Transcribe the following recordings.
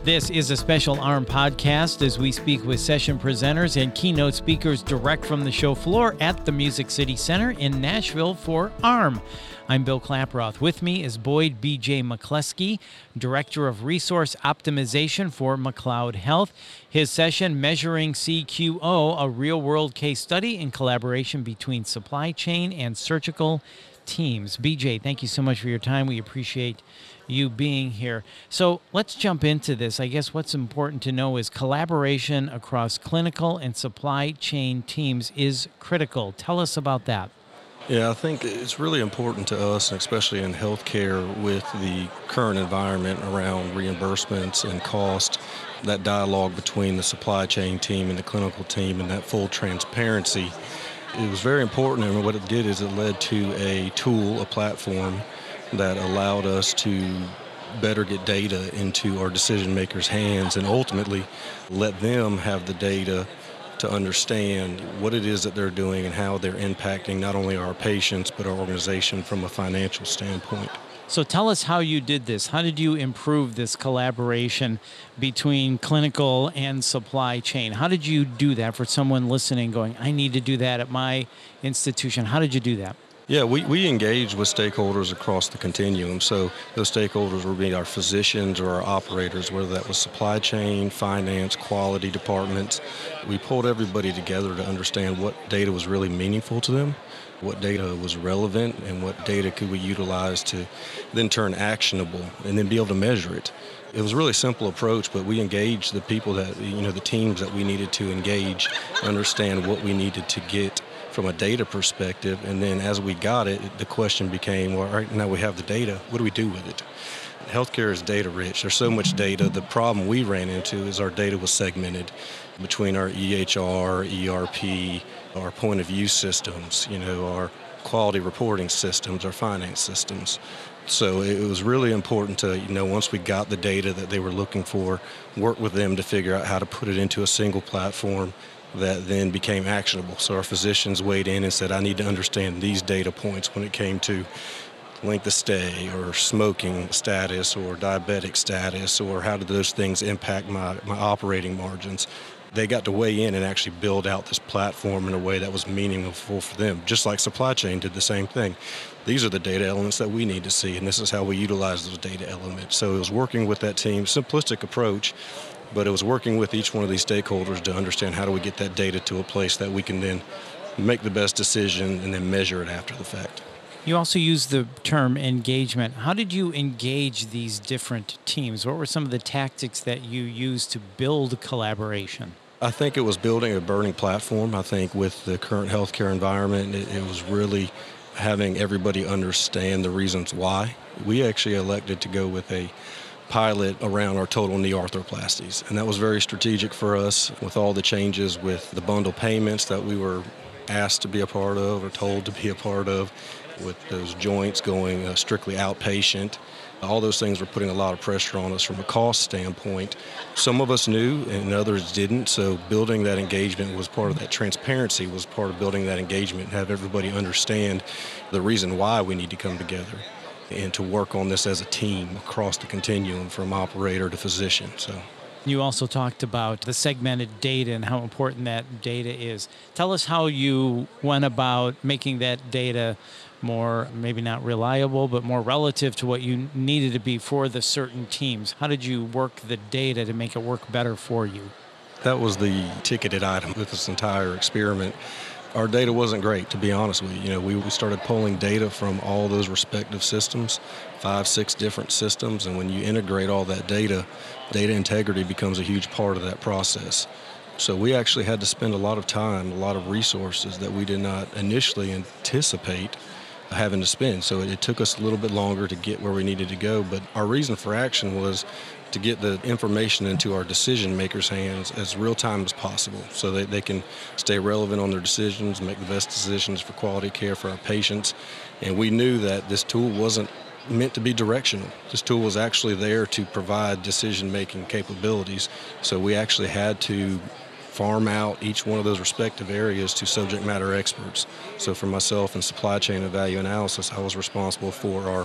This is a special ARM podcast as we speak with session presenters and keynote speakers direct from the show floor at the Music City Center in Nashville for ARM. I'm Bill Klaproth. With me is Boyd B.J. McCleskey, Director of Resource Optimization for McLeod Health. His session, Measuring CQO, a real-world case study in collaboration between supply chain and surgical teams. BJ, thank you so much for your time. We appreciate you being here. So let's jump into this. I guess what's important to know is collaboration across clinical and supply chain teams is critical. Tell us about that. Yeah, I think it's really important to us, and especially in healthcare with the current environment around reimbursements and cost, that dialogue between the supply chain team and the clinical team and that full transparency. It was very important, and what it did is it led to a tool, a platform that allowed us to better get data into our decision makers' hands and ultimately let them have the data to understand what it is that they're doing and how they're impacting not only our patients but our organization from a financial standpoint. So tell us how you did this. How did you improve this collaboration between clinical and supply chain? How did you do that for someone listening going, I need to do that at my institution? How did you do that? Yeah, we engage with stakeholders across the continuum. So those stakeholders would be our physicians or our operators, whether that was supply chain, finance, quality departments. We pulled everybody together to understand what data was really meaningful to them, what data was relevant, and what data could we utilize to then turn actionable and then be able to measure it. It was a really simple approach, but we engaged the people that, the teams that we needed to engage, understand what we needed to get from a data perspective, and then as we got it, the question became, well, all right, now we have the data, what do we do with it? Healthcare is data rich. There's so much data. The problem we ran into is our data was segmented between our EHR, ERP, our point of view systems, our quality reporting systems, our finance systems. So it was really important to, once we got the data that they were looking for, work with them to figure out how to put it into a single platform that then became actionable. So our physicians weighed in and said, I need to understand these data points when it came to length of stay or smoking status or diabetic status, or how did those things impact my operating margins. They got to weigh in and actually build out this platform in a way that was meaningful for them, just like supply chain did the same thing. These are the data elements that we need to see, and this is how we utilize those data elements. So it was working with that team, simplistic approach, but it was working with each one of these stakeholders to understand how do we get that data to a place that we can then make the best decision and then measure it after the fact. You also use the term engagement. How did you engage these different teams? What were some of the tactics that you used to build collaboration? I think it was building a burning platform. I think with the current healthcare environment, it was really having everybody understand the reasons why. We actually elected to go with a pilot around our total knee arthroplasties, and that was very strategic for us with all the changes with the bundle payments that we were asked to be a part of or told to be a part of, with those joints going strictly outpatient. All those things were putting a lot of pressure on us from a cost standpoint. Some of us knew and others didn't, so building that engagement was part of that. Transparency was part of building that engagement, and have everybody understand the reason why we need to come together and to work on this as a team across the continuum from operator to physician. So, you also talked about the segmented data and how important that data is. Tell us how you went about making that data more, maybe not reliable, but more relative to what you needed to be for the certain teams. How did you work the data to make it work better for you? That was the ticketed item with this entire experiment. Our data wasn't great, to be honest with you. We started pulling data from all those respective systems, 5, 6 different systems, and when you integrate all that data integrity becomes a huge part of that process. So we actually had to spend a lot of time, a lot of resources that we did not initially anticipate having to spend. So it took us a little bit longer to get where we needed to go, but our reason for action was to get the information into our decision makers' hands as real time as possible so that they can stay relevant on their decisions, make the best decisions for quality care for our patients. And we knew that this tool wasn't meant to be directional. This tool was actually there to provide decision-making capabilities. So we actually had to farm out each one of those respective areas to subject matter experts. So for myself in supply chain and value analysis, I was responsible for our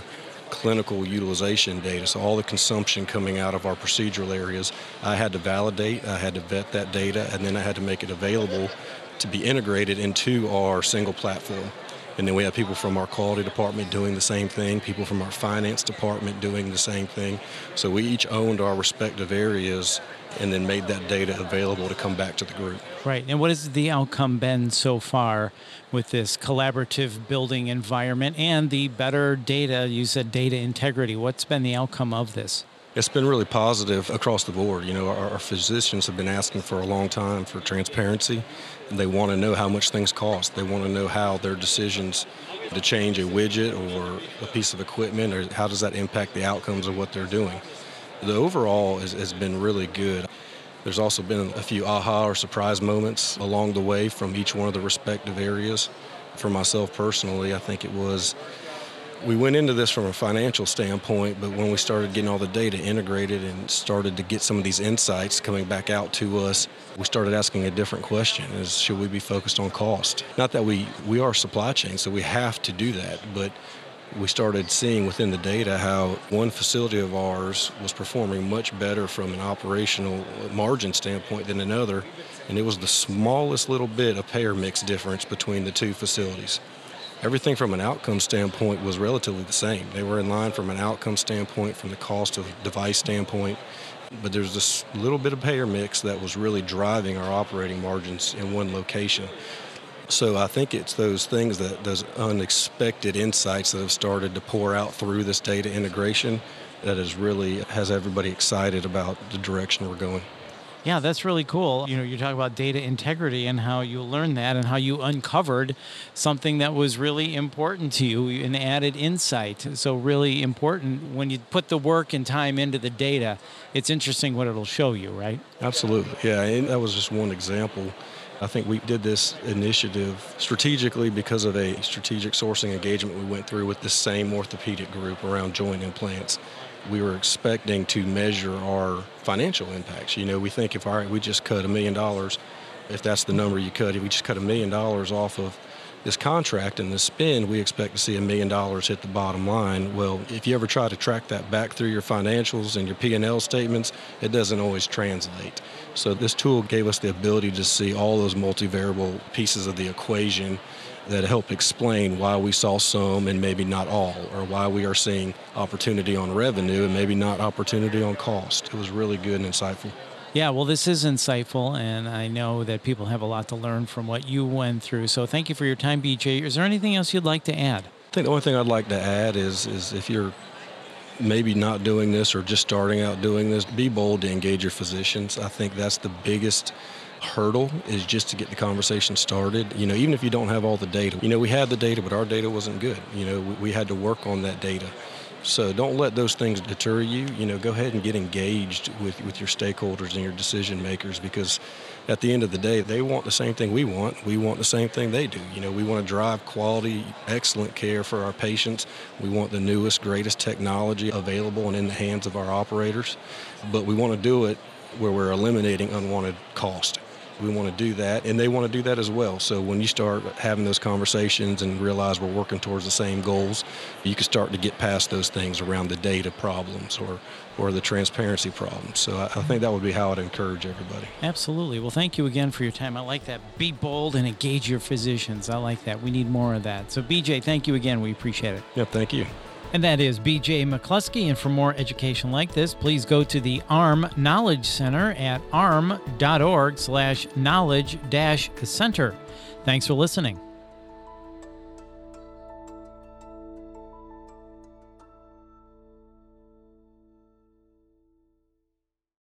clinical utilization data, so all the consumption coming out of our procedural areas. I had to validate, I had to vet that data, and then I had to make it available to be integrated into our single platform. And then we have people from our quality department doing the same thing, people from our finance department doing the same thing. So we each owned our respective areas and then made that data available to come back to the group. Right. And what has the outcome been so far with this collaborative building environment and the better data? You said data integrity. What's been the outcome of this? It's been really positive across the board. You know, our physicians have been asking for a long time for transparency. They want to know how much things cost. They want to know how their decisions to change a widget or a piece of equipment, or how does that impact the outcomes of what they're doing. The overall has been really good. There's also been a few aha or surprise moments along the way from each one of the respective areas. For myself personally, I think we went into this from a financial standpoint, but when we started getting all the data integrated and started to get some of these insights coming back out to us, we started asking a different question: is should we be focused on cost? Not that we are supply chain, so we have to do that, but we started seeing within the data how one facility of ours was performing much better from an operational margin standpoint than another, and it was the smallest little bit of payer mix difference between the two facilities. Everything from an outcome standpoint was relatively the same. They were in line from an outcome standpoint, from the cost of device standpoint, but there's this little bit of payer mix that was really driving our operating margins in one location. So I think it's those things, those unexpected insights that have started to pour out through this data integration that has everybody excited about the direction we're going. Yeah, that's really cool. You know, you talk about data integrity and how you learned that and how you uncovered something that was really important to you, an added insight. So really important when you put the work and time into the data, it's interesting what it'll show you, right? Absolutely. Yeah, and that was just one example. I think we did this initiative strategically because of a strategic sourcing engagement we went through with the same orthopedic group around joint implants. We were expecting to measure our financial impacts. You know, we think we just cut $1 million, if that's the number you cut, if we just cut $1 million off of this contract and the spend, we expect to see $1 million hit the bottom line. Well, if you ever try to track that back through your financials and your P&L statements, it doesn't always translate. So this tool gave us the ability to see all those multivariable pieces of the equation that help explain why we saw some and maybe not all, or why we are seeing opportunity on revenue and maybe not opportunity on cost. It was really good and insightful. Yeah, well, this is insightful, and I know that people have a lot to learn from what you went through. So thank you for your time, BJ. Is there anything else you'd like to add? I think the only thing I'd like to add is if you're maybe not doing this or just starting out doing this, be bold to engage your physicians. I think that's the biggest hurdle, is just to get the conversation started. You know, even if you don't have all the data. You know, we had the data, but our data wasn't good. You know, we had to work on that data. So don't let those things deter you. You know, go ahead and get engaged with your stakeholders and your decision makers, because at the end of the day, they want the same thing we want. We want the same thing they do. You know, we want to drive quality, excellent care for our patients. We want the newest, greatest technology available and in the hands of our operators. But we want to do it where we're eliminating unwanted cost. We want to do that, and they want to do that as well. So when you start having those conversations and realize we're working towards the same goals, you can start to get past those things around the data problems or the transparency problems. So I think that would be how I'd encourage everybody. Absolutely. Well, thank you again for your time. I like that. Be bold and engage your physicians. I like that. We need more of that. So, BJ, thank you again. We appreciate it. Yep, thank you. And that is BJ McCluskey. And for more education like this, please go to the ARM Knowledge Center at arm.org/knowledge-center. Thanks for listening.